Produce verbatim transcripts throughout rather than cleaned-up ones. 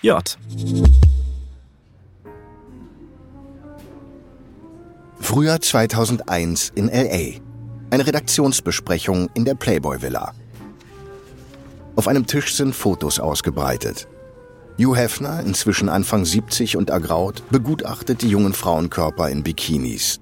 J. Frühjahr zweitausendeins in L A. Eine Redaktionsbesprechung in der Playboy-Villa. Auf einem Tisch sind Fotos ausgebreitet. Hugh Hefner, inzwischen Anfang siebzig und ergraut, begutachtet die jungen Frauenkörper in Bikinis.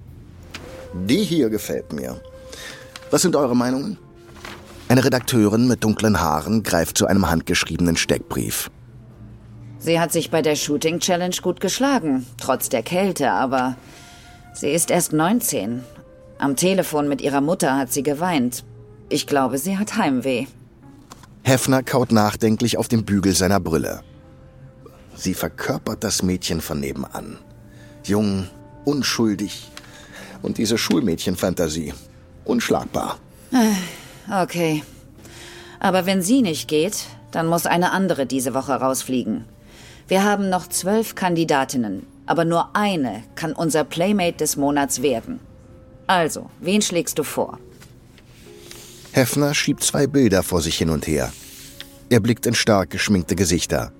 Die hier gefällt mir. Was sind eure Meinungen? Eine Redakteurin mit dunklen Haaren greift zu einem handgeschriebenen Steckbrief. Sie hat sich bei der Shooting Challenge gut geschlagen, trotz der Kälte, aber sie ist erst neunzehn. Am Telefon mit ihrer Mutter hat sie geweint. Ich glaube, sie hat Heimweh. Hefner kaut nachdenklich auf dem Bügel seiner Brille. Sie verkörpert das Mädchen von nebenan. Jung, unschuldig und diese Schulmädchenfantasie. Unschlagbar. Okay. Aber wenn sie nicht geht, dann muss eine andere diese Woche rausfliegen. Wir haben noch zwölf Kandidatinnen, aber nur eine kann unser Playmate des Monats werden. Also, wen schlägst du vor? Hefner schiebt zwei Bilder vor sich hin und her. Er blickt in stark geschminkte Gesichter.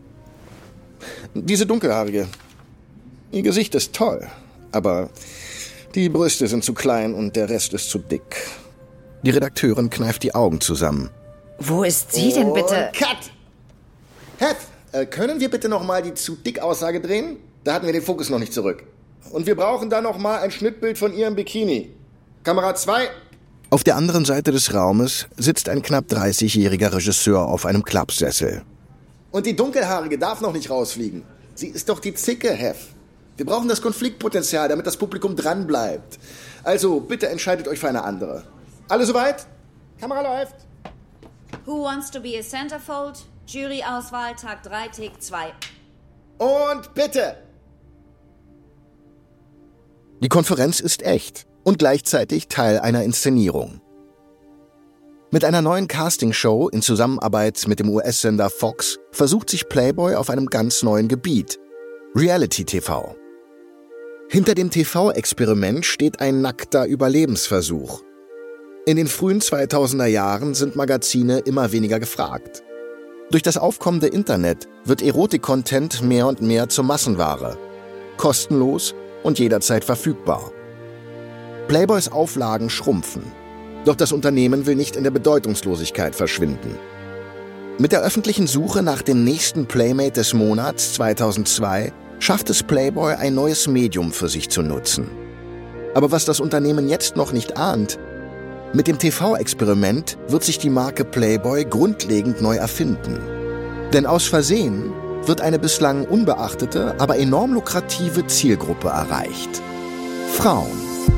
Diese dunkelhaarige. Ihr Gesicht ist toll, aber die Brüste sind zu klein und der Rest ist zu dick. Die Redakteurin kneift die Augen zusammen. Wo ist sie denn bitte? Und Cut! Hef, äh, können wir bitte noch mal die zu dick Aussage drehen? Da hatten wir den Fokus noch nicht zurück. Und wir brauchen dann noch mal ein Schnittbild von ihr im Bikini. Kamera zwei. Auf der anderen Seite des Raumes sitzt ein knapp dreißigjähriger Regisseur auf einem Klappsessel. Und die Dunkelhaarige darf noch nicht rausfliegen. Sie ist doch die Zicke, Hef. Wir brauchen das Konfliktpotenzial, damit das Publikum dranbleibt. Also, bitte entscheidet euch für eine andere. Alle soweit? Kamera läuft. Who wants to be a centerfold? Juryauswahl, Tag drei, Take zwei. Und bitte! Die Konferenz ist echt und gleichzeitig Teil einer Inszenierung. Mit einer neuen Castingshow in Zusammenarbeit mit dem U S-Sender Fox versucht sich Playboy auf einem ganz neuen Gebiet: Reality-T V. Hinter dem T V-Experiment steht ein nackter Überlebensversuch. In den frühen zweitausender Jahren sind Magazine immer weniger gefragt. Durch das aufkommende Internet wird Erotik-Content mehr und mehr zur Massenware. Kostenlos und jederzeit verfügbar. Playboys Auflagen schrumpfen. Doch das Unternehmen will nicht in der Bedeutungslosigkeit verschwinden. Mit der öffentlichen Suche nach dem nächsten Playmate des Monats zweitausendzwei schafft es Playboy, ein neues Medium für sich zu nutzen. Aber was das Unternehmen jetzt noch nicht ahnt: Mit dem T V-Experiment wird sich die Marke Playboy grundlegend neu erfinden. Denn aus Versehen wird eine bislang unbeachtete, aber enorm lukrative Zielgruppe erreicht: Frauen.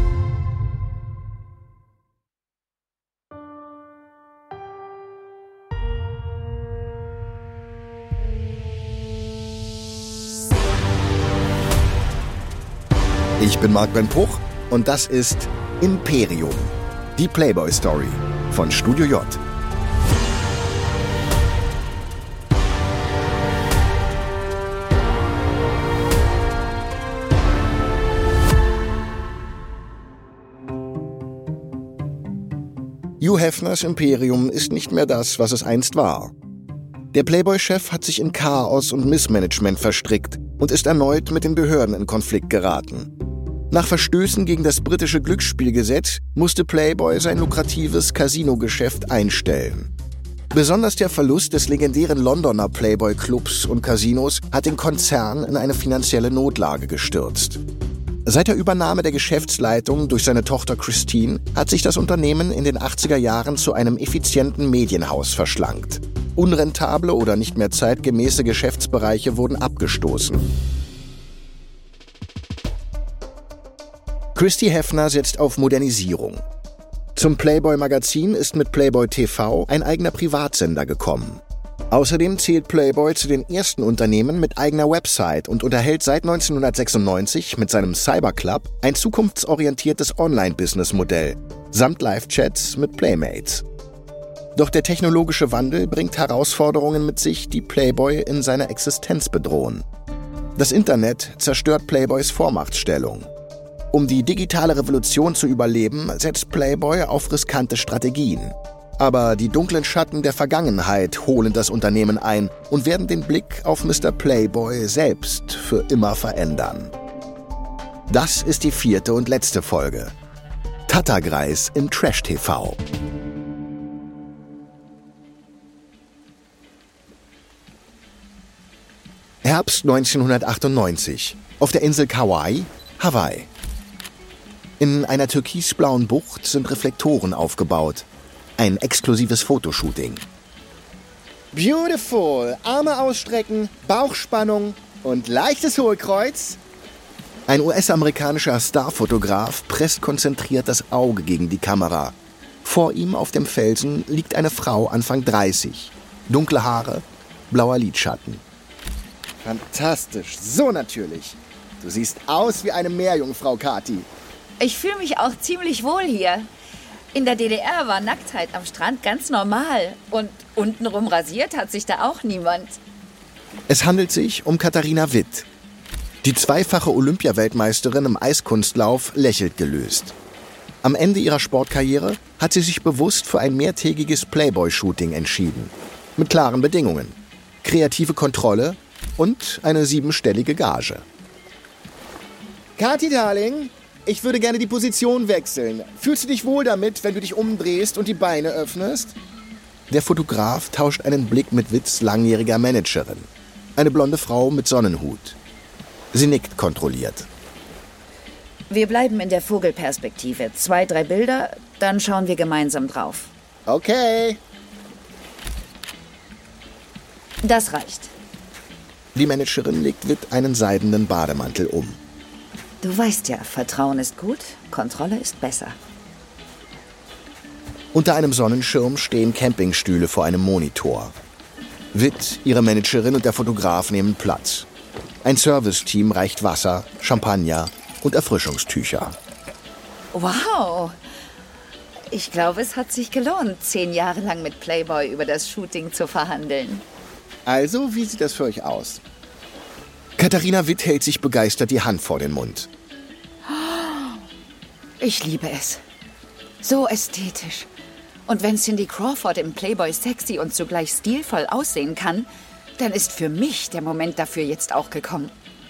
Ich bin Marc Ben Puch und das ist Imperium, die Playboy-Story von Studio J. Hugh Hefners Imperium ist nicht mehr das, was es einst war. Der Playboy-Chef hat sich in Chaos und Missmanagement verstrickt und ist erneut mit den Behörden in Konflikt geraten. Nach Verstößen gegen das britische Glücksspielgesetz musste Playboy sein lukratives Casino-Geschäft einstellen. Besonders der Verlust des legendären Londoner Playboy-Clubs und Casinos hat den Konzern in eine finanzielle Notlage gestürzt. Seit der Übernahme der Geschäftsleitung durch seine Tochter Christine hat sich das Unternehmen in den achtziger Jahren zu einem effizienten Medienhaus verschlankt. Unrentable oder nicht mehr zeitgemäße Geschäftsbereiche wurden abgestoßen. Christy Hefner setzt auf Modernisierung. Zum Playboy-Magazin ist mit Playboy T V ein eigener Privatsender gekommen. Außerdem zählt Playboy zu den ersten Unternehmen mit eigener Website und unterhält seit neunzehnhundertsechsundneunzig mit seinem Cyberclub ein zukunftsorientiertes Online-Business-Modell samt Live-Chats mit Playmates. Doch der technologische Wandel bringt Herausforderungen mit sich, die Playboy in seiner Existenz bedrohen. Das Internet zerstört Playboys Vormachtstellung. Um die digitale Revolution zu überleben, setzt Playboy auf riskante Strategien. Aber die dunklen Schatten der Vergangenheit holen das Unternehmen ein und werden den Blick auf Mister Playboy selbst für immer verändern. Das ist die vierte und letzte Folge. Tattergreis im Trash-T V. Herbst neunzehnhundertachtundneunzig. Auf der Insel Kauai, Hawaii. In einer türkisblauen Bucht sind Reflektoren aufgebaut. Ein exklusives Fotoshooting. Beautiful. Arme ausstrecken, Bauchspannung und leichtes Hohlkreuz. Ein U S-amerikanischer Starfotograf presst konzentriert das Auge gegen die Kamera. Vor ihm auf dem Felsen liegt eine Frau Anfang dreißig. Dunkle Haare, blauer Lidschatten. Fantastisch, so natürlich. Du siehst aus wie eine Meerjungfrau, Kathi. Ich fühle mich auch ziemlich wohl hier. In der D D R war Nacktheit am Strand ganz normal. Und untenrum rasiert hat sich da auch niemand. Es handelt sich um Katharina Witt. Die zweifache Olympiaweltmeisterin im Eiskunstlauf lächelt gelöst. Am Ende ihrer Sportkarriere hat sie sich bewusst für ein mehrtägiges Playboy-Shooting entschieden. Mit klaren Bedingungen. Kreative Kontrolle und eine siebenstellige Gage. Kathi, Darling, ich würde gerne die Position wechseln. Fühlst du dich wohl damit, wenn du dich umdrehst und die Beine öffnest? Der Fotograf tauscht einen Blick mit Witts langjähriger Managerin. Eine blonde Frau mit Sonnenhut. Sie nickt kontrolliert. Wir bleiben in der Vogelperspektive. Zwei, drei Bilder, dann schauen wir gemeinsam drauf. Okay. Das reicht. Die Managerin legt Witt einen seidenen Bademantel um. Du weißt ja, Vertrauen ist gut, Kontrolle ist besser. Unter einem Sonnenschirm stehen Campingstühle vor einem Monitor. Witt, ihre Managerin und der Fotograf nehmen Platz. Ein Serviceteam reicht Wasser, Champagner und Erfrischungstücher. Wow! Ich glaube, es hat sich gelohnt, zehn Jahre lang mit Playboy über das Shooting zu verhandeln. Also, wie sieht das für euch aus? Katharina Witt hält sich begeistert die Hand vor den Mund. Ich liebe es. So ästhetisch. Und wenn Cindy Crawford im Playboy sexy und zugleich stilvoll aussehen kann, dann ist für mich der Moment dafür jetzt auch gekommen.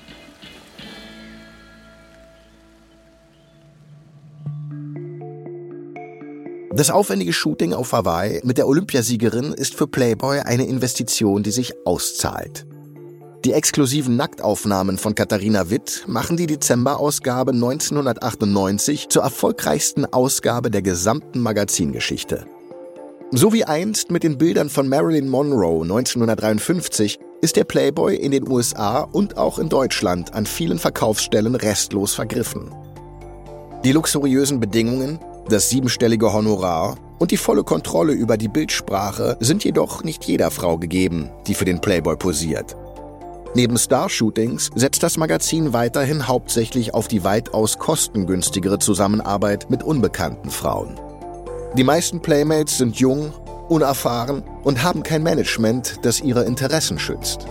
Das aufwendige Shooting auf Hawaii mit der Olympiasiegerin ist für Playboy eine Investition, die sich auszahlt. Die exklusiven Nacktaufnahmen von Katharina Witt machen die Dezemberausgabe neunzehnhundertachtundneunzig zur erfolgreichsten Ausgabe der gesamten Magazingeschichte. So wie einst mit den Bildern von Marilyn Monroe neunzehnhundertdreiundfünfzig ist der Playboy in den U S A und auch in Deutschland an vielen Verkaufsstellen restlos vergriffen. Die luxuriösen Bedingungen, das siebenstellige Honorar und die volle Kontrolle über die Bildsprache sind jedoch nicht jeder Frau gegeben, die für den Playboy posiert. Neben Star-Shootings setzt das Magazin weiterhin hauptsächlich auf die weitaus kostengünstigere Zusammenarbeit mit unbekannten Frauen. Die meisten Playmates sind jung, unerfahren und haben kein Management, das ihre Interessen schützt.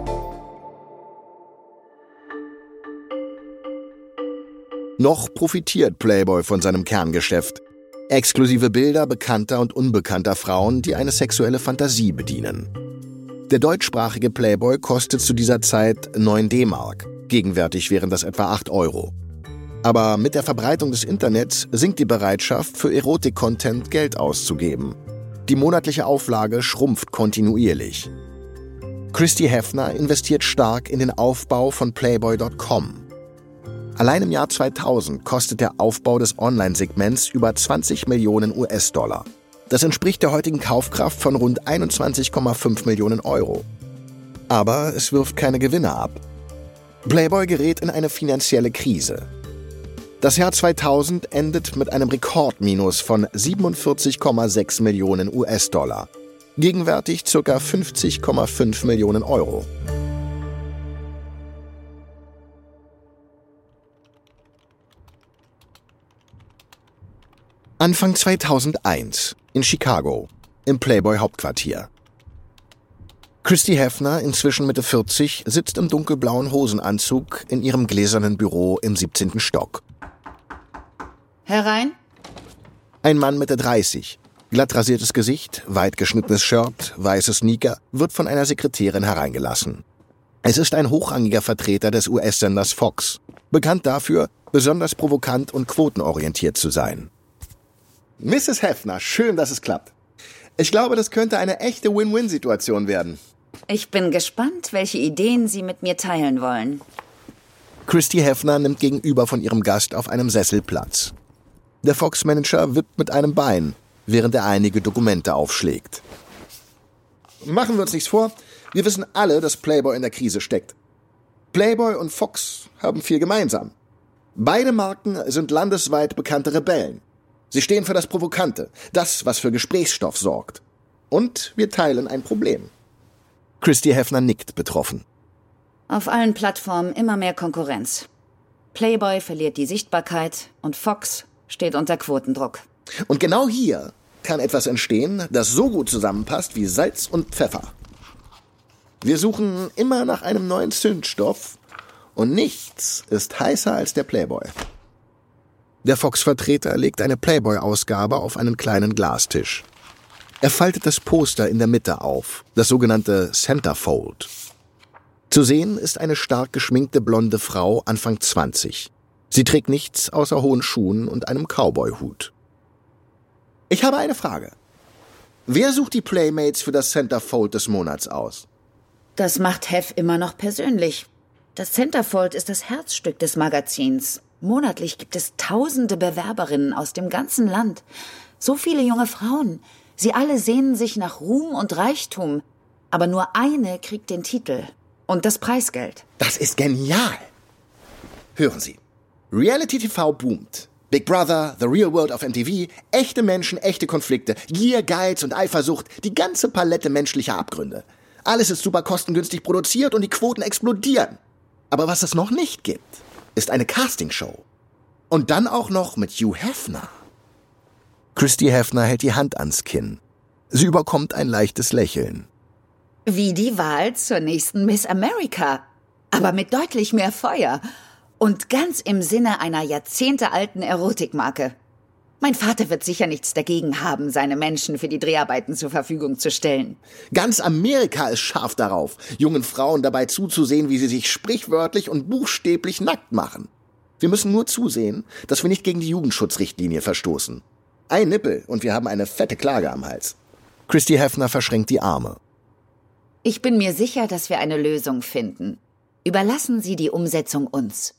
Noch profitiert Playboy von seinem Kerngeschäft. Exklusive Bilder bekannter und unbekannter Frauen, die eine sexuelle Fantasie bedienen. Der deutschsprachige Playboy kostet zu dieser Zeit neun D-Mark. Gegenwärtig wären das etwa acht Euro. Aber mit der Verbreitung des Internets sinkt die Bereitschaft, für Erotik-Content Geld auszugeben. Die monatliche Auflage schrumpft kontinuierlich. Christy Hefner investiert stark in den Aufbau von Playboy Punkt com. Allein im Jahr zweitausend kostet der Aufbau des Online-Segments über zwanzig Millionen U S-Dollar. Das entspricht der heutigen Kaufkraft von rund einundzwanzig Komma fünf Millionen Euro. Aber es wirft keine Gewinne ab. Playboy gerät in eine finanzielle Krise. Das Jahr zweitausend endet mit einem Rekordminus von siebenundvierzig Komma sechs Millionen U S-Dollar. Gegenwärtig ca. fünfzig Komma fünf Millionen Euro. Anfang zweitausendeins in Chicago, im Playboy-Hauptquartier. Christy Hefner, inzwischen Mitte vierzig, sitzt im dunkelblauen Hosenanzug in ihrem gläsernen Büro im siebzehnten Stock. Herein? Ein Mann Mitte dreißig, Glatt rasiertes Gesicht, weit geschnittenes Shirt, weiße Sneaker, wird von einer Sekretärin hereingelassen. Es ist ein hochrangiger Vertreter des U S-Senders Fox, bekannt dafür, besonders provokant und quotenorientiert zu sein. Misses Heffner, schön, dass es klappt. Ich glaube, das könnte eine echte Win-Win-Situation werden. Ich bin gespannt, welche Ideen Sie mit mir teilen wollen. Christy Heffner nimmt gegenüber von ihrem Gast auf einem Sessel Platz. Der Fox-Manager wippt mit einem Bein, während er einige Dokumente aufschlägt. Machen wir uns nichts vor, wir wissen alle, dass Playboy in der Krise steckt. Playboy und Fox haben viel gemeinsam. Beide Marken sind landesweit bekannte Rebellen. Sie stehen für das Provokante, das, was für Gesprächsstoff sorgt. Und wir teilen ein Problem. Christy Heffner nickt betroffen. Auf allen Plattformen immer mehr Konkurrenz. Playboy verliert die Sichtbarkeit und Fox steht unter Quotendruck. Und genau hier kann etwas entstehen, das so gut zusammenpasst wie Salz und Pfeffer. Wir suchen immer nach einem neuen Zündstoff und nichts ist heißer als der Playboy. Der Fox-Vertreter legt eine Playboy-Ausgabe auf einen kleinen Glastisch. Er faltet das Poster in der Mitte auf, das sogenannte Centerfold. Zu sehen ist eine stark geschminkte blonde Frau Anfang zwanzig. Sie trägt nichts außer hohen Schuhen und einem Cowboy-Hut. Ich habe eine Frage. Wer sucht die Playmates für das Centerfold des Monats aus? Das macht Heff immer noch persönlich. Das Centerfold ist das Herzstück des Magazins. Monatlich gibt es tausende Bewerberinnen aus dem ganzen Land. So viele junge Frauen. Sie alle sehnen sich nach Ruhm und Reichtum. Aber nur eine kriegt den Titel. Und das Preisgeld. Das ist genial. Hören Sie. Reality-T V boomt. Big Brother, The Real World auf M T V, echte Menschen, echte Konflikte, Gier, Geiz und Eifersucht, die ganze Palette menschlicher Abgründe. Alles ist super kostengünstig produziert und die Quoten explodieren. Aber was es noch nicht gibt, ist eine Castingshow. Und dann auch noch mit Hugh Hefner. Christy Heffner hält die Hand ans Kinn. Sie überkommt ein leichtes Lächeln. Wie die Wahl zur nächsten Miss America. Aber mit deutlich mehr Feuer. Und ganz im Sinne einer jahrzehntealten Erotikmarke. Mein Vater wird sicher nichts dagegen haben, seine Menschen für die Dreharbeiten zur Verfügung zu stellen. Ganz Amerika ist scharf darauf, jungen Frauen dabei zuzusehen, wie sie sich sprichwörtlich und buchstäblich nackt machen. Wir müssen nur zusehen, dass wir nicht gegen die Jugendschutzrichtlinie verstoßen. Ein Nippel und wir haben eine fette Klage am Hals. Christy Heffner verschränkt die Arme. Ich bin mir sicher, dass wir eine Lösung finden. Überlassen Sie die Umsetzung uns.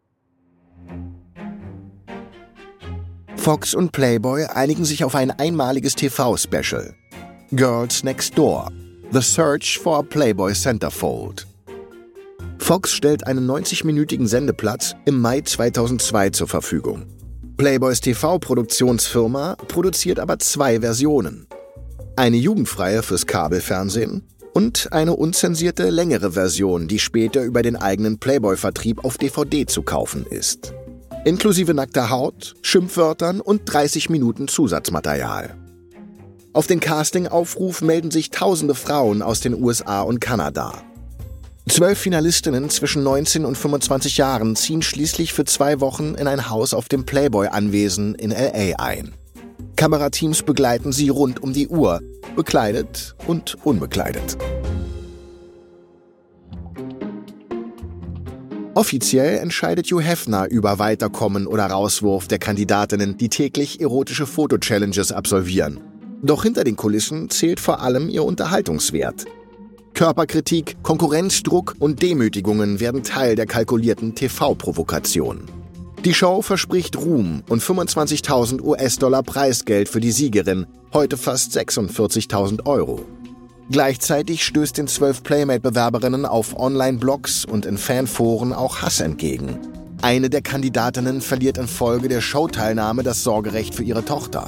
Fox und Playboy einigen sich auf ein einmaliges T V-Special. Girls Next Door. The Search for a Playboy Centerfold. Fox stellt einen neunzig-minütigen Sendeplatz im Mai zweitausendzwei zur Verfügung. Playboys T V-Produktionsfirma produziert aber zwei Versionen. Eine jugendfreie fürs Kabelfernsehen und eine unzensierte, längere Version, die später über den eigenen Playboy-Vertrieb auf D V D zu kaufen ist. Inklusive nackter Haut, Schimpfwörtern und dreißig Minuten Zusatzmaterial. Auf den Casting-Aufruf melden sich tausende Frauen aus den U S A und Kanada. Zwölf Finalistinnen zwischen neunzehn und fünfundzwanzig Jahren ziehen schließlich für zwei Wochen in ein Haus auf dem Playboy-Anwesen in L A ein. Kamerateams begleiten sie rund um die Uhr, bekleidet und unbekleidet. Offiziell entscheidet Hugh Hefner über Weiterkommen oder Rauswurf der Kandidatinnen, die täglich erotische Foto-Challenges absolvieren. Doch hinter den Kulissen zählt vor allem ihr Unterhaltungswert. Körperkritik, Konkurrenzdruck und Demütigungen werden Teil der kalkulierten T V-Provokation. Die Show verspricht Ruhm und fünfundzwanzigtausend US-Dollar Preisgeld für die Siegerin, heute fast sechsundvierzigtausend Euro. Gleichzeitig stößt den zwölf Playmate-Bewerberinnen auf Online-Blogs und in Fanforen auch Hass entgegen. Eine der Kandidatinnen verliert infolge der Showteilnahme das Sorgerecht für ihre Tochter.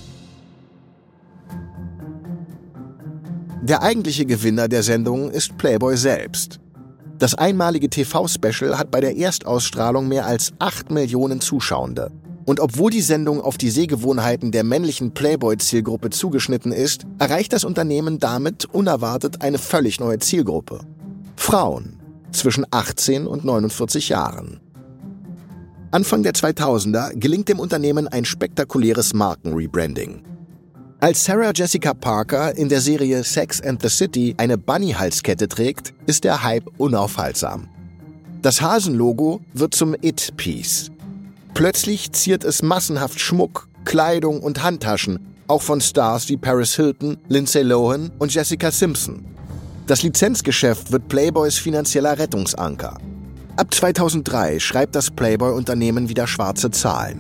Der eigentliche Gewinner der Sendung ist Playboy selbst. Das einmalige T V-Special hat bei der Erstausstrahlung mehr als acht Millionen Zuschauende. Und obwohl die Sendung auf die Sehgewohnheiten der männlichen Playboy-Zielgruppe zugeschnitten ist, erreicht das Unternehmen damit unerwartet eine völlig neue Zielgruppe. Frauen zwischen achtzehn und neunundvierzig Jahren. Anfang der zweitausender gelingt dem Unternehmen ein spektakuläres Markenrebranding. Als Sarah Jessica Parker in der Serie Sex and the City eine Bunny-Halskette trägt, ist der Hype unaufhaltsam. Das Hasenlogo wird zum It-Piece. Plötzlich ziert es massenhaft Schmuck, Kleidung und Handtaschen, auch von Stars wie Paris Hilton, Lindsay Lohan und Jessica Simpson. Das Lizenzgeschäft wird Playboys finanzieller Rettungsanker. Ab zweitausenddrei schreibt das Playboy-Unternehmen wieder schwarze Zahlen.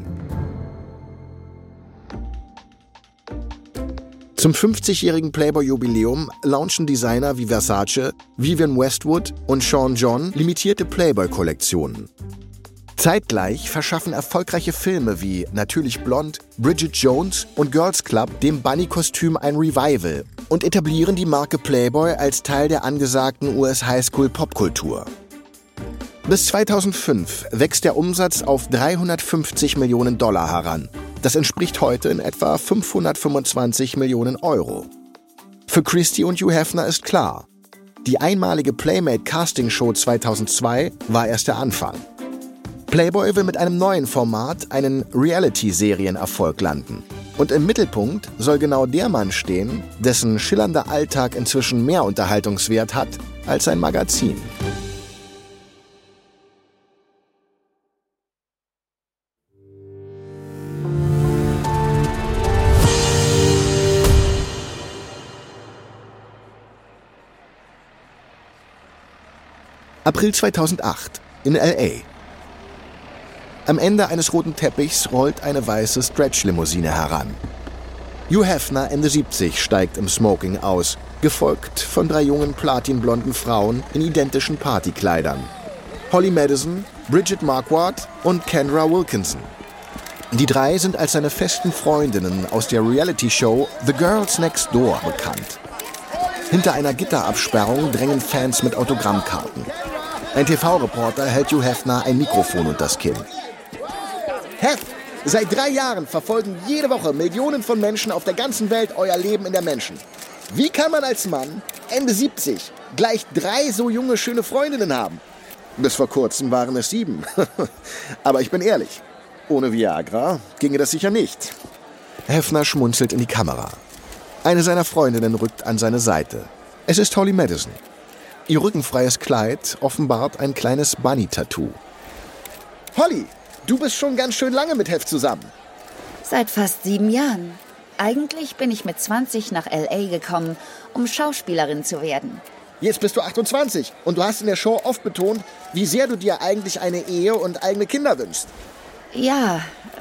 Zum fünfzigjährigen Playboy-Jubiläum launchen Designer wie Versace, Vivienne Westwood und Sean John limitierte Playboy-Kollektionen. Zeitgleich verschaffen erfolgreiche Filme wie Natürlich Blond, Bridget Jones und Girls Club dem Bunny-Kostüm ein Revival und etablieren die Marke Playboy als Teil der angesagten U S-Highschool-Popkultur. Bis zweitausendfünf wächst der Umsatz auf dreihundertfünfzig Millionen Dollar heran. Das entspricht heute in etwa fünfhundertfünfundzwanzig Millionen Euro. Für Christie und Hugh Hefner ist klar, die einmalige Playmate-Castingshow zweitausendzwei war erst der Anfang. Playboy will mit einem neuen Format einen Reality-Serienerfolg landen. Und im Mittelpunkt soll genau der Mann stehen, dessen schillernder Alltag inzwischen mehr Unterhaltungswert hat als sein Magazin. April zweitausendacht in L A. Am Ende eines roten Teppichs rollt eine weiße Stretch-Limousine heran. Hugh Hefner, Ende siebzig, steigt im Smoking aus, gefolgt von drei jungen platinblonden Frauen in identischen Partykleidern. Holly Madison, Bridget Marquardt und Kendra Wilkinson. Die drei sind als seine festen Freundinnen aus der Reality-Show The Girls Next Door bekannt. Hinter einer Gitterabsperrung drängen Fans mit Autogrammkarten. Ein T V-Reporter hält Hugh Hefner ein Mikrofon unters Kinn. Hef, seit drei Jahren verfolgen jede Woche Millionen von Menschen auf der ganzen Welt euer Leben in der Menschen. Wie kann man als Mann, Ende siebzig, gleich drei so junge, schöne Freundinnen haben? Bis vor kurzem waren es sieben. Aber ich bin ehrlich, ohne Viagra ginge das sicher nicht. Hefner schmunzelt in die Kamera. Eine seiner Freundinnen rückt an seine Seite. Es ist Holly Madison. Ihr rückenfreies Kleid offenbart ein kleines Bunny-Tattoo. Holly, du bist schon ganz schön lange mit Hef zusammen. Seit fast sieben Jahren. Eigentlich bin ich mit zwanzig nach L A gekommen, um Schauspielerin zu werden. Jetzt bist du achtundzwanzig und du hast in der Show oft betont, wie sehr du dir eigentlich eine Ehe und eigene Kinder wünschst. Ja,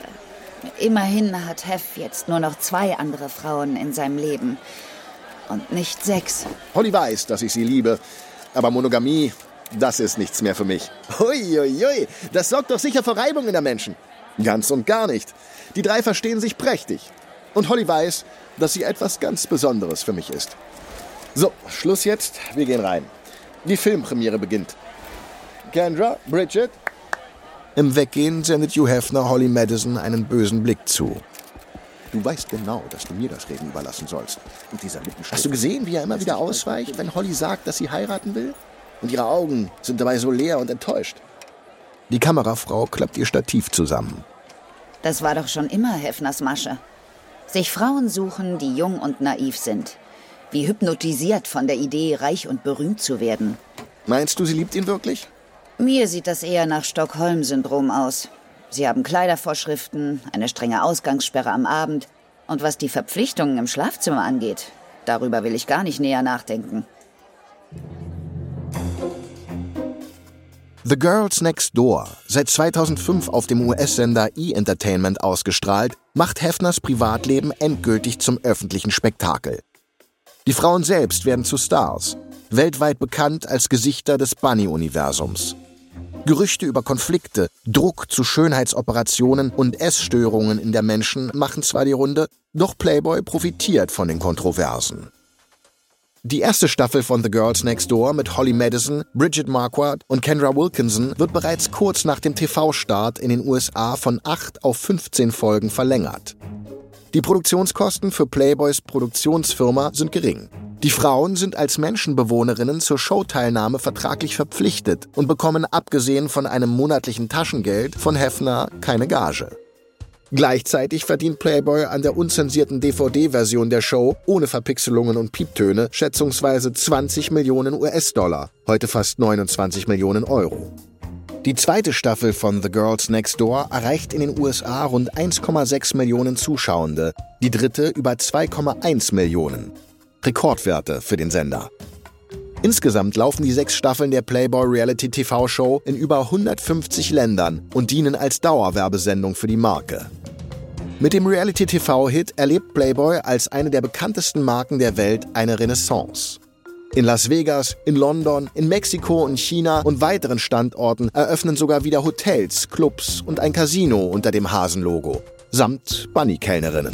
immerhin hat Hef jetzt nur noch zwei andere Frauen in seinem Leben. Und nicht sechs. Holly weiß, dass ich sie liebe. Aber Monogamie, das ist nichts mehr für mich. Huiuiui, das sorgt doch sicher für Reibung in der Menschen. Ganz und gar nicht. Die drei verstehen sich prächtig. Und Holly weiß, dass sie etwas ganz Besonderes für mich ist. So, Schluss jetzt. Wir gehen rein. Die Filmpremiere beginnt. Kendra, Bridget. Im Weggehen sendet Hugh Hefner Holly Madison einen bösen Blick zu. Du weißt genau, dass du mir das Reden überlassen sollst. Und dieser Lippenstift. Hast du gesehen, wie er immer wieder ausweicht, wenn Holly sagt, dass sie heiraten will? Und ihre Augen sind dabei so leer und enttäuscht. Die Kamerafrau klappt ihr Stativ zusammen. Das war doch schon immer Hefners Masche. Sich Frauen suchen, die jung und naiv sind. Wie hypnotisiert von der Idee, reich und berühmt zu werden. Meinst du, sie liebt ihn wirklich? Mir sieht das eher nach Stockholm-Syndrom aus. Sie haben Kleidervorschriften, eine strenge Ausgangssperre am Abend. Und was die Verpflichtungen im Schlafzimmer angeht, darüber will ich gar nicht näher nachdenken. The Girls Next Door, seit zweitausendfünf auf dem U S-Sender E! Entertainment ausgestrahlt, macht Hefners Privatleben endgültig zum öffentlichen Spektakel. Die Frauen selbst werden zu Stars, weltweit bekannt als Gesichter des Bunny-Universums. Gerüchte über Konflikte, Druck zu Schönheitsoperationen und Essstörungen in der Menschen machen zwar die Runde, doch Playboy profitiert von den Kontroversen. Die erste Staffel von The Girls Next Door mit Holly Madison, Bridget Marquardt und Kendra Wilkinson wird bereits kurz nach dem T V-Start in den U S A von acht auf fünfzehn Folgen verlängert. Die Produktionskosten für Playboys Produktionsfirma sind gering. Die Frauen sind als Menschenbewohnerinnen zur Showteilnahme vertraglich verpflichtet und bekommen abgesehen von einem monatlichen Taschengeld von Hefner keine Gage. Gleichzeitig verdient Playboy an der unzensierten D V D-Version der Show ohne Verpixelungen und Pieptöne schätzungsweise zwanzig Millionen U S-Dollar, heute fast neunundzwanzig Millionen Euro. Die zweite Staffel von The Girls Next Door erreicht in den U S A rund eins Komma sechs Millionen Zuschauende, die dritte über zwei Komma eins Millionen. Rekordwerte für den Sender. Insgesamt laufen die sechs Staffeln der Playboy-Reality-T V-Show in über hundertfünfzig Ländern und dienen als Dauerwerbesendung für die Marke. Mit dem Reality-T V-Hit erlebt Playboy als eine der bekanntesten Marken der Welt eine Renaissance. In Las Vegas, in London, in Mexiko und China und weiteren Standorten eröffnen sogar wieder Hotels, Clubs und ein Casino unter dem Hasen-Logo, samt Bunny-Kellnerinnen.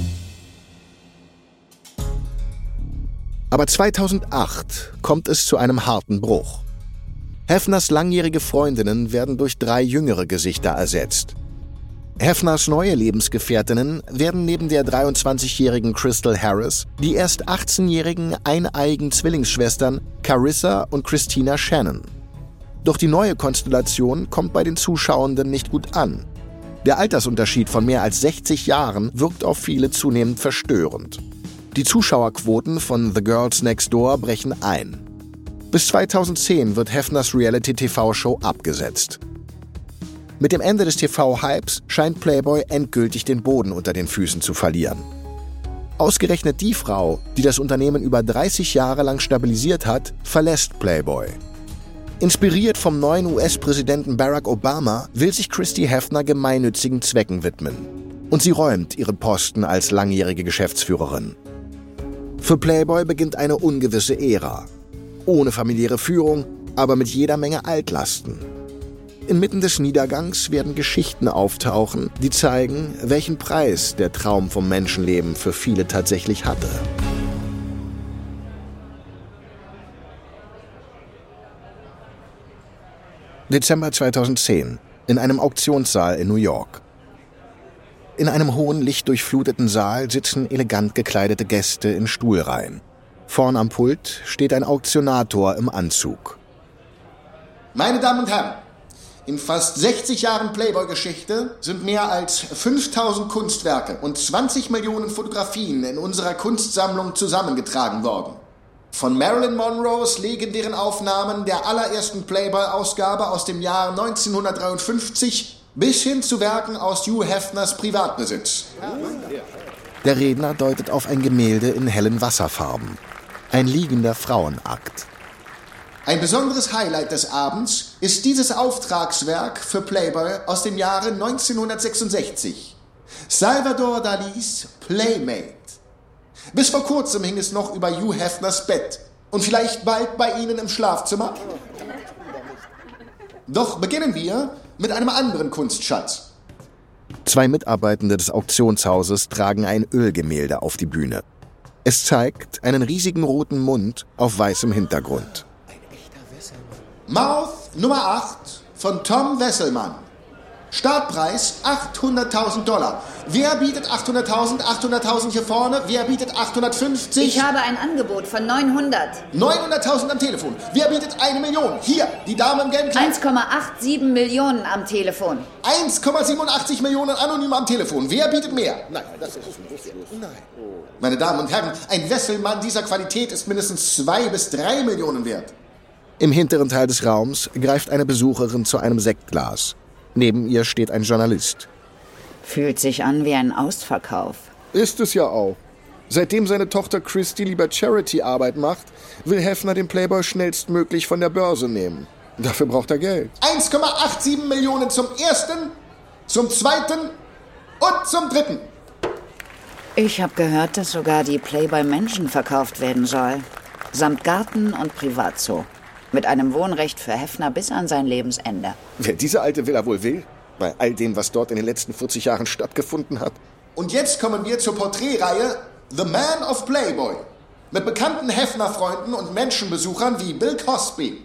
Aber zweitausendacht kommt es zu einem harten Bruch. Hefners langjährige Freundinnen werden durch drei jüngere Gesichter ersetzt. Hefners neue Lebensgefährtinnen werden neben der dreiundzwanzigjährigen Crystal Harris die erst achtzehnjährigen eineiigen Zwillingsschwestern Carissa und Christina Shannon. Doch die neue Konstellation kommt bei den Zuschauenden nicht gut an. Der Altersunterschied von mehr als sechzig Jahren wirkt auf viele zunehmend verstörend. Die Zuschauerquoten von The Girls Next Door brechen ein. Bis zweitausendzehn wird Hefners Reality-T V-Show abgesetzt. Mit dem Ende des T V-Hypes scheint Playboy endgültig den Boden unter den Füßen zu verlieren. Ausgerechnet die Frau, die das Unternehmen über dreißig Jahre lang stabilisiert hat, verlässt Playboy. Inspiriert vom neuen U S-Präsidenten Barack Obama will sich Christy Hefner gemeinnützigen Zwecken widmen. Und sie räumt ihren Posten als langjährige Geschäftsführerin. Für Playboy beginnt eine ungewisse Ära. Ohne familiäre Führung, aber mit jeder Menge Altlasten. Inmitten des Niedergangs werden Geschichten auftauchen, die zeigen, welchen Preis der Traum vom Menschenleben für viele tatsächlich hatte. Dezember zweitausendzehn, in einem Auktionssaal in New York. In einem hohen, lichtdurchfluteten Saal sitzen elegant gekleidete Gäste in Stuhlreihen. Vorn am Pult steht ein Auktionator im Anzug. Meine Damen und Herren, in fast sechzig Jahren Playboy-Geschichte sind mehr als fünftausend Kunstwerke und zwanzig Millionen Fotografien in unserer Kunstsammlung zusammengetragen worden. Von Marilyn Monroes legendären Aufnahmen der allerersten Playboy-Ausgabe aus dem Jahr neunzehnhundertdreiundfünfzig bis hin zu Werken aus Hugh Hefners Privatbesitz. Der Redner deutet auf ein Gemälde in hellen Wasserfarben. Ein liegender Frauenakt. Ein besonderes Highlight des Abends ist dieses Auftragswerk für Playboy aus dem Jahre neunzehnhundertsechsundsechzig. Salvador Dalis Playmate. Bis vor kurzem hing es noch über Hugh Hefners Bett und vielleicht bald bei Ihnen im Schlafzimmer. Doch beginnen wir mit einem anderen Kunstschatz. Zwei Mitarbeitende des Auktionshauses tragen ein Ölgemälde auf die Bühne. Es zeigt einen riesigen roten Mund auf weißem Hintergrund. Mouth Nummer acht von Tom Wesselmann. Startpreis achthunderttausend Dollar. Wer bietet achthunderttausend? achthunderttausend hier vorne. Wer bietet achthundertfünfzig? Ich habe ein Angebot von neunhundert. neunhunderttausend am Telefon. Wer bietet eine Million? Hier, die Dame im gelben Kleid. eins Komma siebenundachtzig Millionen am Telefon. eins Komma siebenundachtzig Millionen anonym am Telefon. Wer bietet mehr? Nein, das ist Nein. Meine Damen und Herren, ein Wesselmann dieser Qualität ist mindestens zwei bis drei Millionen wert. Im hinteren Teil des Raums greift eine Besucherin zu einem Sektglas. Neben ihr steht ein Journalist. Fühlt sich an wie ein Ausverkauf. Ist es ja auch. Seitdem seine Tochter Christy lieber Charity-Arbeit macht, will Hefner den Playboy schnellstmöglich von der Börse nehmen. Dafür braucht er Geld. eins Komma siebenundachtzig Millionen zum ersten, zum zweiten und zum dritten. Ich habe gehört, dass sogar die Playboy Mansion verkauft werden soll. Samt Garten und Privatzoo. Mit einem Wohnrecht für Hefner bis an sein Lebensende. Wer diese alte Villa wohl will? Bei all dem, was dort in den letzten vierzig Jahren stattgefunden hat. Und jetzt kommen wir zur Porträtreihe The Man of Playboy. Mit bekannten Hefner-Freunden und Menschenbesuchern wie Bill Cosby.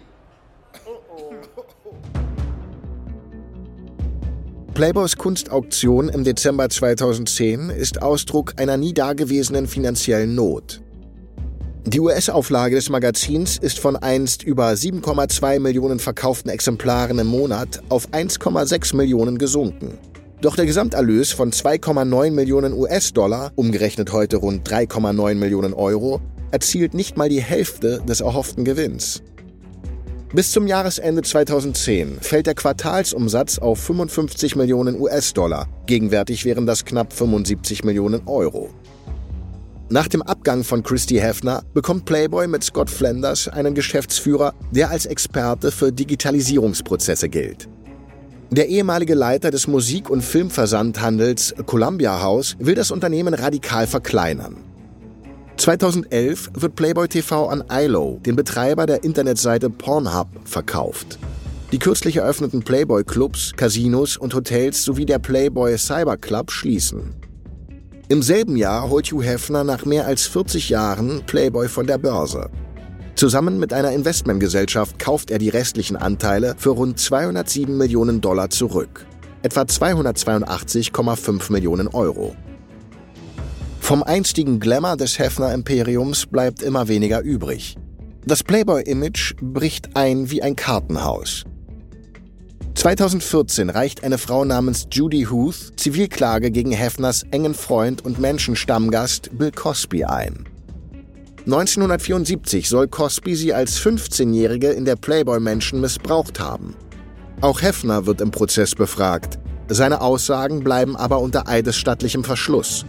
Playboys Kunstauktion im Dezember zweitausendzehn ist Ausdruck einer nie dagewesenen finanziellen Not. Die U S-Auflage des Magazins ist von einst über sieben Komma zwei Millionen verkauften Exemplaren im Monat auf eins Komma sechs Millionen gesunken. Doch der Gesamterlös von zwei Komma neun Millionen U S-Dollar, umgerechnet heute rund drei Komma neun Millionen Euro, erzielt nicht mal die Hälfte des erhofften Gewinns. Bis zum Jahresende zweitausendzehn fällt der Quartalsumsatz auf fünfundfünfzig Millionen U S-Dollar, gegenwärtig wären das knapp fünfundsiebzig Millionen Euro. Nach dem Abgang von Christy Heffner bekommt Playboy mit Scott Flanders einen Geschäftsführer, der als Experte für Digitalisierungsprozesse gilt. Der ehemalige Leiter des Musik- und Filmversandhandels Columbia House will das Unternehmen radikal verkleinern. zweitausendelf wird Playboy T V an I L O, den Betreiber der Internetseite Pornhub, verkauft. Die kürzlich eröffneten Playboy-Clubs, Casinos und Hotels sowie der Playboy Cyber Club schließen. Im selben Jahr holt Hugh Hefner nach mehr als vierzig Jahren Playboy von der Börse. Zusammen mit einer Investmentgesellschaft kauft er die restlichen Anteile für rund zweihundertsieben Millionen Dollar zurück, etwa zweihundertzweiundachtzig Komma fünf Millionen Euro. Vom einstigen Glamour des Hefner-Imperiums bleibt immer weniger übrig. Das Playboy-Image bricht ein wie ein Kartenhaus. zweitausendvierzehn reicht eine Frau namens Judy Huth Zivilklage gegen Hefners engen Freund und Menschenstammgast Bill Cosby ein. neunzehnhundertvierundsiebzig soll Cosby sie als fünfzehnjährige in der Playboy-Mansion missbraucht haben. Auch Hefner wird im Prozess befragt. Seine Aussagen bleiben aber unter eidesstattlichem Verschluss.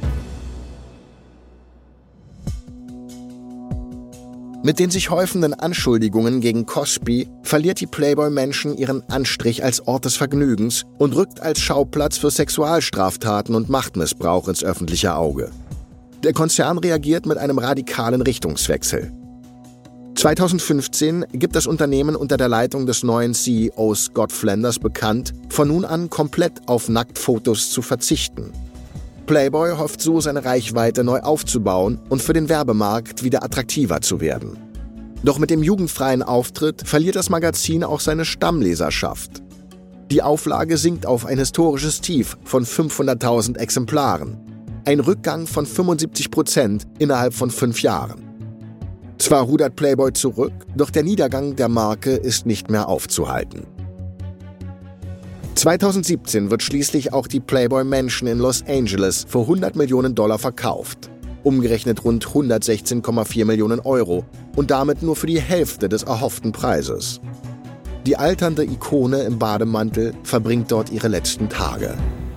Mit den sich häufenden Anschuldigungen gegen Cosby verliert die Playboy-Mansion ihren Anstrich als Ort des Vergnügens und rückt als Schauplatz für Sexualstraftaten und Machtmissbrauch ins öffentliche Auge. Der Konzern reagiert mit einem radikalen Richtungswechsel. zweitausendfünfzehn gibt das Unternehmen unter der Leitung des neuen C E Os Scott Flanders bekannt, von nun an komplett auf Nacktfotos zu verzichten. Playboy hofft so, seine Reichweite neu aufzubauen und für den Werbemarkt wieder attraktiver zu werden. Doch mit dem jugendfreien Auftritt verliert das Magazin auch seine Stammleserschaft. Die Auflage sinkt auf ein historisches Tief von fünfhunderttausend Exemplaren. Ein Rückgang von fünfundsiebzig Prozent innerhalb von fünf Jahren. Zwar rudert Playboy zurück, doch der Niedergang der Marke ist nicht mehr aufzuhalten. zweitausendsiebzehn wird schließlich auch die Playboy Mansion in Los Angeles für hundert Millionen Dollar verkauft, umgerechnet rund hundertsechzehn Komma vier Millionen Euro und damit nur für die Hälfte des erhofften Preises. Die alternde Ikone im Bademantel verbringt dort ihre letzten Tage.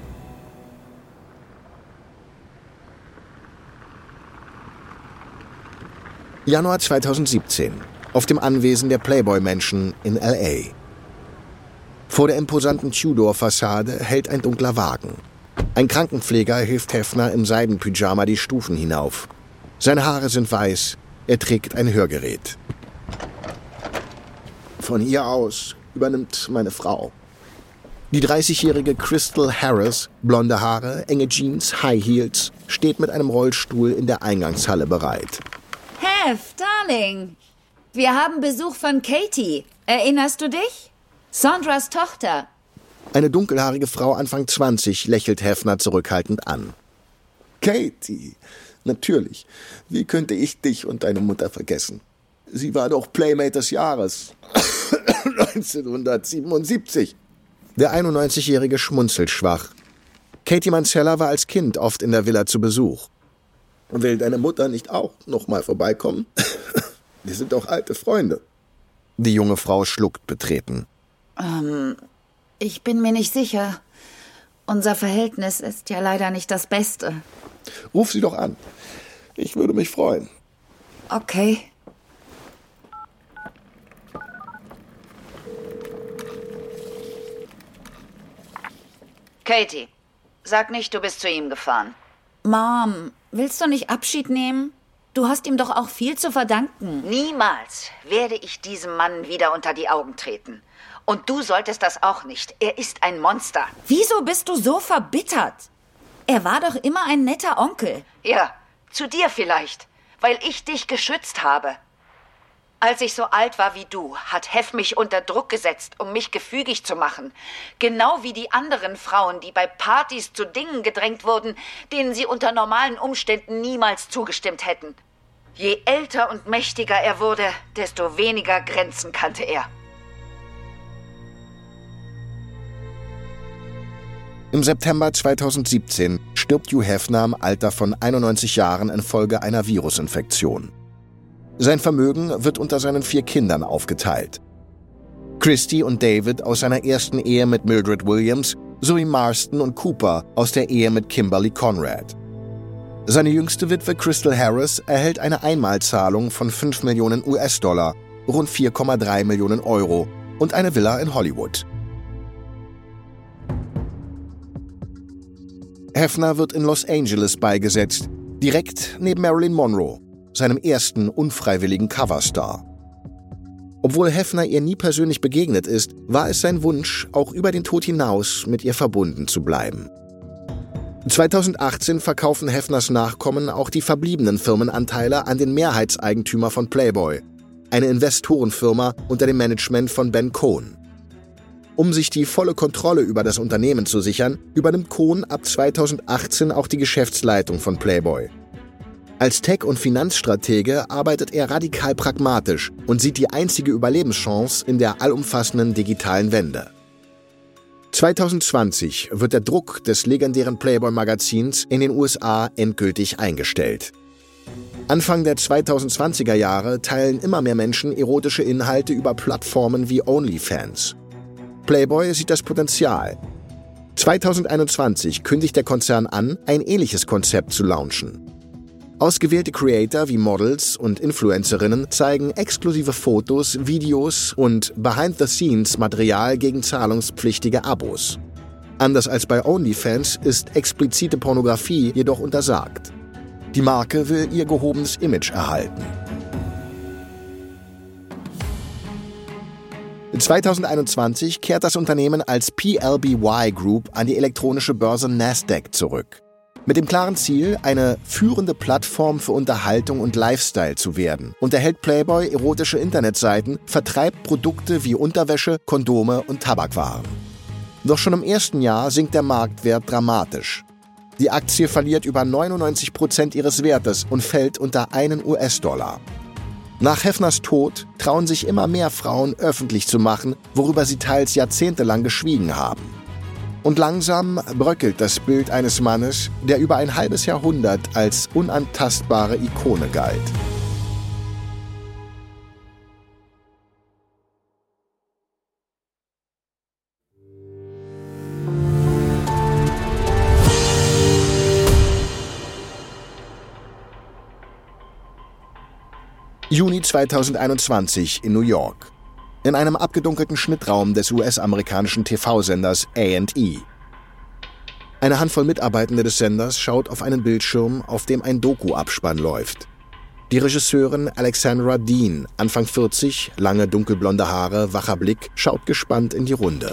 Januar zweitausendsiebzehn, auf dem Anwesen der Playboy Mansion in L A. Vor der imposanten Tudor-Fassade hält ein dunkler Wagen. Ein Krankenpfleger hilft Hefner im Seidenpyjama die Stufen hinauf. Seine Haare sind weiß, er trägt ein Hörgerät. Von hier aus übernimmt meine Frau. Die dreißigjährige Crystal Harris, blonde Haare, enge Jeans, High Heels, steht mit einem Rollstuhl in der Eingangshalle bereit. Hef, Darling, wir haben Besuch von Katie. Erinnerst du dich? Sondras Tochter. Eine dunkelhaarige Frau Anfang zwanzig lächelt Hefner zurückhaltend an. Katie, natürlich. Wie könnte ich dich und deine Mutter vergessen? Sie war doch Playmate des Jahres. neunzehnhundertsiebenundsiebzig. Der einundneunzigjährige schmunzelt schwach. Katie Mancella war als Kind oft in der Villa zu Besuch. Will deine Mutter nicht auch noch mal vorbeikommen? Wir sind doch alte Freunde. Die junge Frau schluckt betreten. Ähm, ich bin mir nicht sicher. Unser Verhältnis ist ja leider nicht das Beste. Ruf sie doch an. Ich würde mich freuen. Okay. Katie, sag nicht, du bist zu ihm gefahren. Mom, willst du nicht Abschied nehmen? Du hast ihm doch auch viel zu verdanken. Niemals werde ich diesem Mann wieder unter die Augen treten. Und du solltest das auch nicht. Er ist ein Monster. Wieso bist du so verbittert? Er war doch immer ein netter Onkel. Ja, zu dir vielleicht, weil ich dich geschützt habe. Als ich so alt war wie du, hat Hef mich unter Druck gesetzt, um mich gefügig zu machen. Genau wie die anderen Frauen, die bei Partys zu Dingen gedrängt wurden, denen sie unter normalen Umständen niemals zugestimmt hätten. Je älter und mächtiger er wurde, desto weniger Grenzen kannte er. Im September zweitausendsiebzehn stirbt Hugh Hefner im Alter von einundneunzig Jahren infolge einer Virusinfektion. Sein Vermögen wird unter seinen vier Kindern aufgeteilt. Christy und David aus seiner ersten Ehe mit Mildred Williams sowie Marston und Cooper aus der Ehe mit Kimberly Conrad. Seine jüngste Witwe Crystal Harris erhält eine Einmalzahlung von fünf Millionen U S-Dollar, rund vier Komma drei Millionen Euro, und eine Villa in Hollywood. Hefner wird in Los Angeles beigesetzt, direkt neben Marilyn Monroe, seinem ersten unfreiwilligen Coverstar. Obwohl Hefner ihr nie persönlich begegnet ist, war es sein Wunsch, auch über den Tod hinaus mit ihr verbunden zu bleiben. zweitausendachtzehn verkaufen Hefners Nachkommen auch die verbliebenen Firmenanteile an den Mehrheitseigentümer von Playboy, eine Investorenfirma unter dem Management von Ben Cohen. Um sich die volle Kontrolle über das Unternehmen zu sichern, übernimmt Cohen ab zweitausendachtzehn auch die Geschäftsleitung von Playboy. Als Tech- und Finanzstratege arbeitet er radikal pragmatisch und sieht die einzige Überlebenschance in der allumfassenden digitalen Wende. zweitausendzwanzig wird der Druck des legendären Playboy-Magazins in den U S A endgültig eingestellt. Anfang der zweitausendzwanziger Jahre teilen immer mehr Menschen erotische Inhalte über Plattformen wie OnlyFans. Playboy sieht das Potenzial. zweitausendeinundzwanzig kündigt der Konzern an, ein ähnliches Konzept zu launchen. Ausgewählte Creator wie Models und Influencerinnen zeigen exklusive Fotos, Videos und Behind-the-Scenes-Material gegen zahlungspflichtige Abos. Anders als bei OnlyFans ist explizite Pornografie jedoch untersagt. Die Marke will ihr gehobenes Image erhalten. zweitausendeinundzwanzig kehrt das Unternehmen als P L B Y Group an die elektronische Börse Nasdaq zurück. Mit dem klaren Ziel, eine führende Plattform für Unterhaltung und Lifestyle zu werden, unterhält Playboy erotische Internetseiten, vertreibt Produkte wie Unterwäsche, Kondome und Tabakwaren. Doch schon im ersten Jahr sinkt der Marktwert dramatisch. Die Aktie verliert über neunundneunzig Prozent ihres Wertes und fällt unter einen U S-Dollar. Nach Hefners Tod trauen sich immer mehr Frauen öffentlich zu machen, worüber sie teils jahrzehntelang geschwiegen haben. Und langsam bröckelt das Bild eines Mannes, der über ein halbes Jahrhundert als unantastbare Ikone galt. Juni zweitausendeinundzwanzig in New York. In einem abgedunkelten Schnittraum des U S-amerikanischen T V-Senders A und E. Eine Handvoll Mitarbeitende des Senders schaut auf einen Bildschirm, auf dem ein Doku-Abspann läuft. Die Regisseurin Alexandra Dean, Anfang vierzig, lange dunkelblonde Haare, wacher Blick, schaut gespannt in die Runde.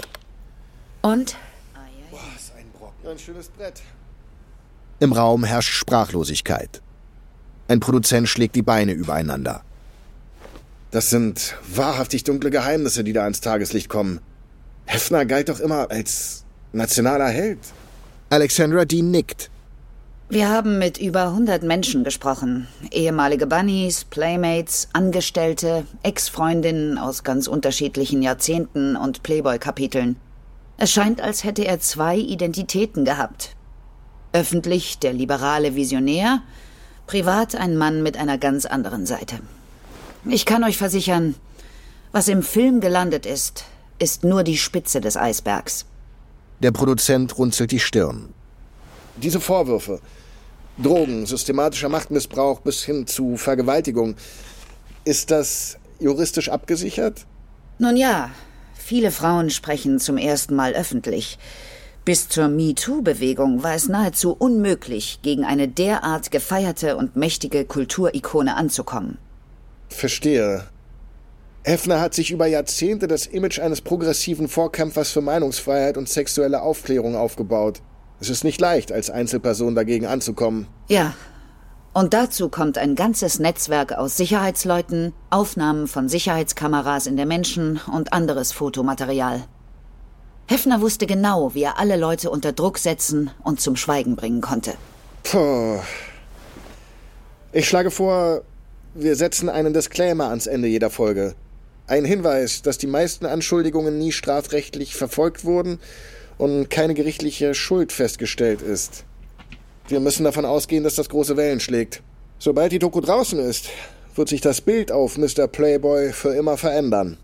Und? Boah, ist ein Brocken. Ein schönes Brett. Im Raum herrscht Sprachlosigkeit. Ein Produzent schlägt die Beine übereinander. Das sind wahrhaftig dunkle Geheimnisse, die da ans Tageslicht kommen. Hefner galt doch immer als nationaler Held. Alexandra Dean nickt. Wir haben mit über hundert Menschen gesprochen. Ehemalige Bunnies, Playmates, Angestellte, Ex-Freundinnen aus ganz unterschiedlichen Jahrzehnten und Playboy-Kapiteln. Es scheint, als hätte er zwei Identitäten gehabt. Öffentlich der liberale Visionär, privat ein Mann mit einer ganz anderen Seite. Ich kann euch versichern, was im Film gelandet ist, ist nur die Spitze des Eisbergs. Der Produzent runzelt die Stirn. Diese Vorwürfe, Drogen, systematischer Machtmissbrauch bis hin zu Vergewaltigung, ist das juristisch abgesichert? Nun ja, viele Frauen sprechen zum ersten Mal öffentlich. Bis zur MeToo-Bewegung war es nahezu unmöglich, gegen eine derart gefeierte und mächtige Kulturikone anzukommen. Verstehe. Hefner hat sich über Jahrzehnte das Image eines progressiven Vorkämpfers für Meinungsfreiheit und sexuelle Aufklärung aufgebaut. Es ist nicht leicht, als Einzelperson dagegen anzukommen. Ja, und dazu kommt ein ganzes Netzwerk aus Sicherheitsleuten, Aufnahmen von Sicherheitskameras in der Menschen und anderes Fotomaterial. Hefner wusste genau, wie er alle Leute unter Druck setzen und zum Schweigen bringen konnte. Puh. Ich schlage vor, wir setzen einen Disclaimer ans Ende jeder Folge. Ein Hinweis, dass die meisten Anschuldigungen nie strafrechtlich verfolgt wurden und keine gerichtliche Schuld festgestellt ist. Wir müssen davon ausgehen, dass das große Wellen schlägt. Sobald die Doku draußen ist, wird sich das Bild auf Mister Playboy für immer verändern.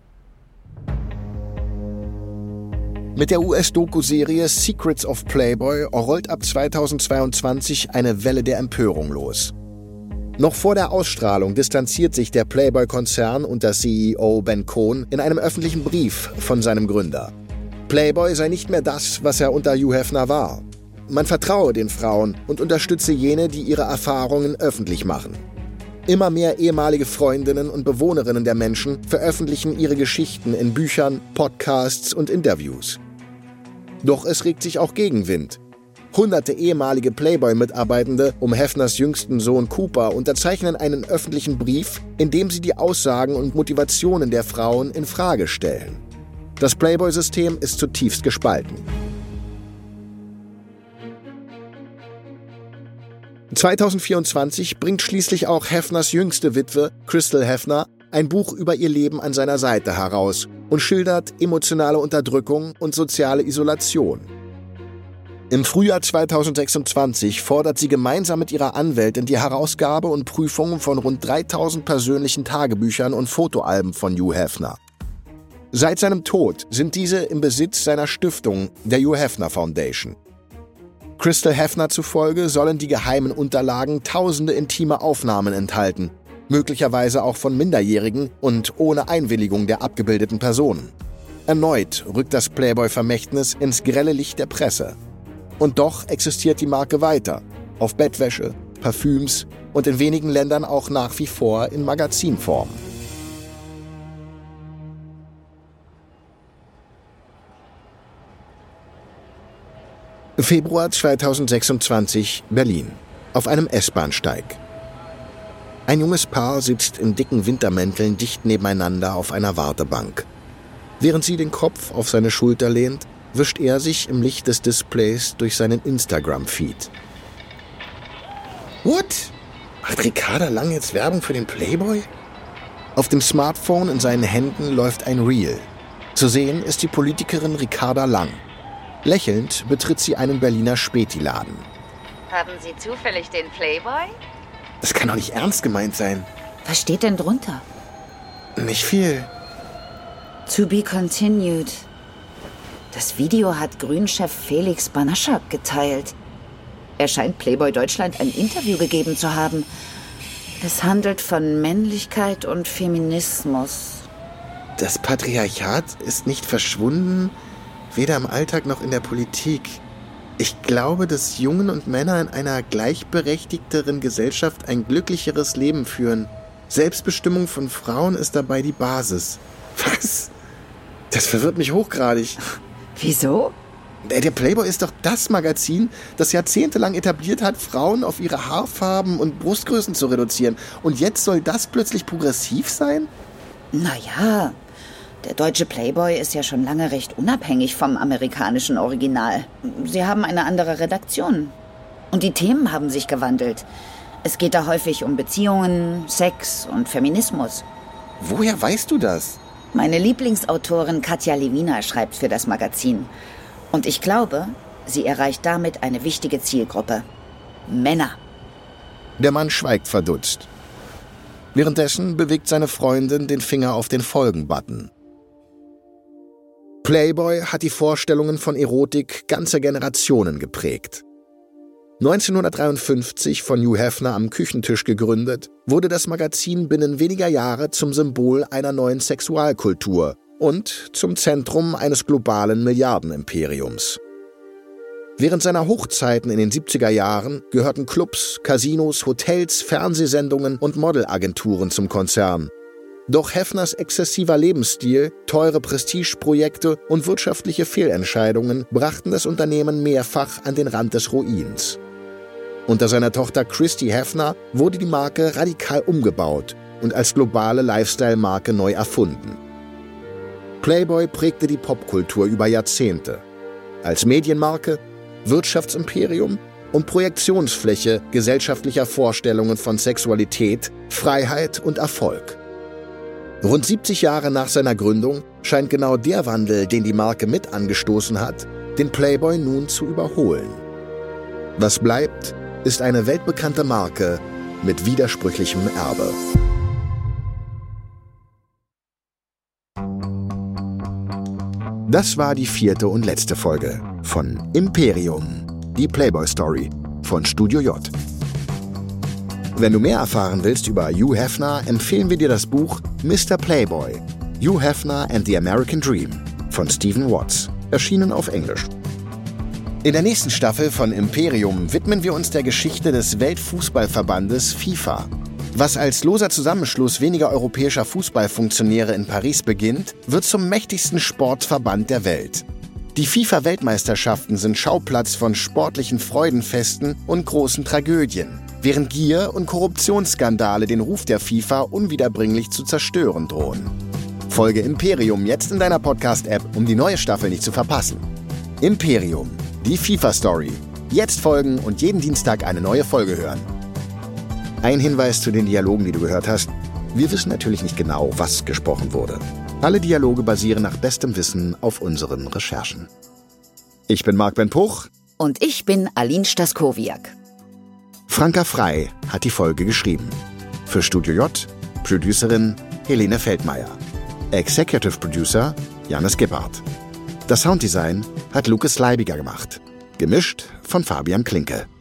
Mit der U S-Doku-Serie Secrets of Playboy rollt ab zweitausendzweiundzwanzig eine Welle der Empörung los. Noch vor der Ausstrahlung distanziert sich der Playboy-Konzern und der C E O Ben Cohen in einem öffentlichen Brief von seinem Gründer. Playboy sei nicht mehr das, was er unter Hugh Hefner war. Man vertraue den Frauen und unterstütze jene, die ihre Erfahrungen öffentlich machen. Immer mehr ehemalige Freundinnen und Bewohnerinnen der Menschen veröffentlichen ihre Geschichten in Büchern, Podcasts und Interviews. Doch es regt sich auch Gegenwind. Hunderte ehemalige Playboy-Mitarbeitende um Hefners jüngsten Sohn Cooper unterzeichnen einen öffentlichen Brief, in dem sie die Aussagen und Motivationen der Frauen in Frage stellen. Das Playboy-System ist zutiefst gespalten. zweitausendvierundzwanzig bringt schließlich auch Hefners jüngste Witwe, Crystal Hefner, ein Buch über ihr Leben an seiner Seite heraus und schildert emotionale Unterdrückung und soziale Isolation. Im Frühjahr zweitausendsechsundzwanzig fordert sie gemeinsam mit ihrer Anwältin die Herausgabe und Prüfung von rund dreitausend persönlichen Tagebüchern und Fotoalben von Hugh Hefner. Seit seinem Tod sind diese im Besitz seiner Stiftung, der Hugh Hefner Foundation. Crystal Hefner zufolge sollen die geheimen Unterlagen tausende intime Aufnahmen enthalten, möglicherweise auch von Minderjährigen und ohne Einwilligung der abgebildeten Personen. Erneut rückt das Playboy-Vermächtnis ins grelle Licht der Presse. Und doch existiert die Marke weiter, auf Bettwäsche, Parfüms und in wenigen Ländern auch nach wie vor in Magazinform. Februar zweitausendsechsundzwanzig, Berlin. Auf einem S-Bahnsteig. Ein junges Paar sitzt in dicken Wintermänteln dicht nebeneinander auf einer Wartebank. Während sie den Kopf auf seine Schulter lehnt, wischt er sich im Licht des Displays durch seinen Instagram-Feed. What? Macht Ricarda Lang jetzt Werbung für den Playboy? Auf dem Smartphone in seinen Händen läuft ein Reel. Zu sehen ist die Politikerin Ricarda Lang. Lächelnd betritt sie einen Berliner Späti-Laden. Haben Sie zufällig den Playboy? Das kann doch nicht ernst gemeint sein. Was steht denn drunter? Nicht viel. To be continued. Das Video hat Grünchef Felix Banaschak geteilt. Er scheint Playboy Deutschland ein Interview gegeben zu haben. Es handelt von Männlichkeit und Feminismus. Das Patriarchat ist nicht verschwunden, weder im Alltag noch in der Politik. Ich glaube, dass Jungen und Männer in einer gleichberechtigteren Gesellschaft ein glücklicheres Leben führen. Selbstbestimmung von Frauen ist dabei die Basis. Was? Das verwirrt mich hochgradig. Wieso? Der Playboy ist doch das Magazin, das jahrzehntelang etabliert hat, Frauen auf ihre Haarfarben und Brustgrößen zu reduzieren. Und jetzt soll das plötzlich progressiv sein? Naja, der deutsche Playboy ist ja schon lange recht unabhängig vom amerikanischen Original. Sie haben eine andere Redaktion. Und die Themen haben sich gewandelt. Es geht da häufig um Beziehungen, Sex und Feminismus. Woher weißt du das? Meine Lieblingsautorin Katja Lewina schreibt für das Magazin. Und ich glaube, sie erreicht damit eine wichtige Zielgruppe. Männer. Der Mann schweigt verdutzt. Währenddessen bewegt seine Freundin den Finger auf den Folgen-Button. Playboy hat die Vorstellungen von Erotik ganzer Generationen geprägt. neunzehnhundertdreiundfünfzig von Hugh Hefner am Küchentisch gegründet, wurde das Magazin binnen weniger Jahre zum Symbol einer neuen Sexualkultur und zum Zentrum eines globalen Milliardenimperiums. Während seiner Hochzeiten in den siebziger Jahren gehörten Clubs, Casinos, Hotels, Fernsehsendungen und Modelagenturen zum Konzern. Doch Hefners exzessiver Lebensstil, teure Prestigeprojekte und wirtschaftliche Fehlentscheidungen brachten das Unternehmen mehrfach an den Rand des Ruins. Unter seiner Tochter Christy Hefner wurde die Marke radikal umgebaut und als globale Lifestyle-Marke neu erfunden. Playboy prägte die Popkultur über Jahrzehnte. Als Medienmarke, Wirtschaftsimperium und Projektionsfläche gesellschaftlicher Vorstellungen von Sexualität, Freiheit und Erfolg. Rund siebzig Jahre nach seiner Gründung scheint genau der Wandel, den die Marke mit angestoßen hat, den Playboy nun zu überholen. Was bleibt, ist eine weltbekannte Marke mit widersprüchlichem Erbe. Das war die vierte und letzte Folge von Imperium, die Playboy-Story von Studio J. Wenn du mehr erfahren willst über Hugh Hefner, empfehlen wir dir das Buch Mister Playboy, Hugh Hefner and the American Dream von Stephen Watts, erschienen auf Englisch. In der nächsten Staffel von Imperium widmen wir uns der Geschichte des Weltfußballverbandes FIFA. Was als loser Zusammenschluss weniger europäischer Fußballfunktionäre in Paris beginnt, wird zum mächtigsten Sportverband der Welt. Die FIFA-Weltmeisterschaften sind Schauplatz von sportlichen Freudenfesten und großen Tragödien, während Gier- und Korruptionsskandale den Ruf der FIFA unwiederbringlich zu zerstören drohen. Folge Imperium jetzt in deiner Podcast-App, um die neue Staffel nicht zu verpassen. Imperium, die FIFA-Story. Jetzt folgen und jeden Dienstag eine neue Folge hören. Ein Hinweis zu den Dialogen, die du gehört hast. Wir wissen natürlich nicht genau, was gesprochen wurde. Alle Dialoge basieren nach bestem Wissen auf unseren Recherchen. Ich bin Marc Ben Puch. Und ich bin Aline Staskowiak. Franka Frei hat die Folge geschrieben. Für Studio J, Producerin Helene Feldmeier. Executive Producer Janis Gebhardt. Das Sounddesign hat Lukas Leibiger gemacht. Gemischt von Fabian Klinke.